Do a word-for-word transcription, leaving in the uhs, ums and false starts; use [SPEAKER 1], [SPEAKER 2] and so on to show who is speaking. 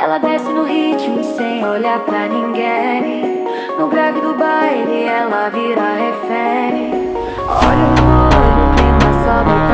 [SPEAKER 1] Ela desce no ritmo sem olhar pra ninguém. No grave do baile ela vira refém. Olho no olho, o clima sobe.